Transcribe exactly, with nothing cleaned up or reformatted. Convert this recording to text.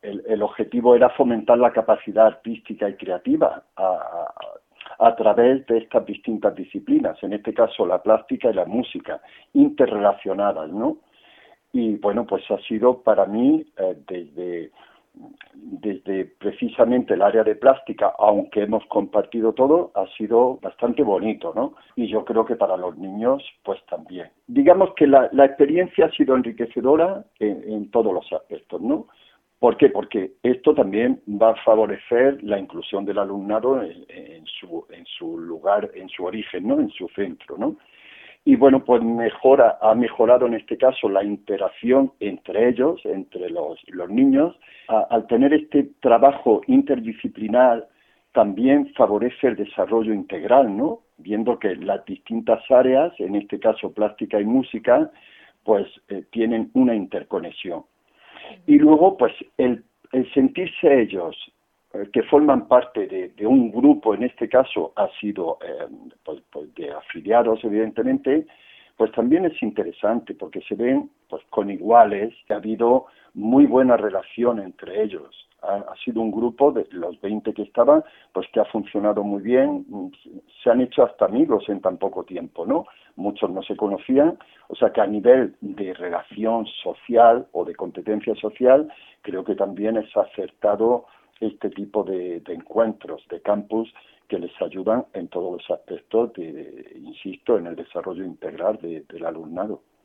el, el objetivo era fomentar la capacidad artística y creativa a, a, a través de estas distintas disciplinas, en este caso la plástica y la música, interrelacionadas, ¿no? Y bueno, pues ha sido para mí, eh, desde, desde precisamente el área de plástica, aunque hemos compartido todo, ha sido bastante bonito, ¿no? Y yo creo que para los niños, pues también. Digamos que la, la experiencia ha sido enriquecedora en, en todos los aspectos, ¿no? ¿Por qué? Porque esto también va a favorecer la inclusión del alumnado en, en, su, en su lugar, en su origen, ¿no? En su centro, ¿no? Y bueno, pues mejora, ha mejorado en este caso la interacción entre ellos, entre los, los niños. A, al tener este trabajo interdisciplinar, también favorece el desarrollo integral, ¿no? Viendo que las distintas áreas, en este caso plástica y música, pues eh, tienen una interconexión. Y luego, pues, el, el sentirse ellos eh, que forman parte de, de un grupo, en este caso ha sido eh, pues, pues de afiliados, evidentemente, pues también es interesante porque se ven pues con iguales, ha habido muy buena relación entre ellos. Ha, ha sido un grupo de los veinte que estaban, pues que ha funcionado muy bien, se han hecho hasta amigos en tan poco tiempo, ¿no? Muchos no se conocían, o sea que a nivel de relación social o de competencia social, creo que también es acertado este tipo de, de encuentros, de campus, que les ayudan en todos los aspectos, de, de, insisto, en el desarrollo integral de, del alumnado.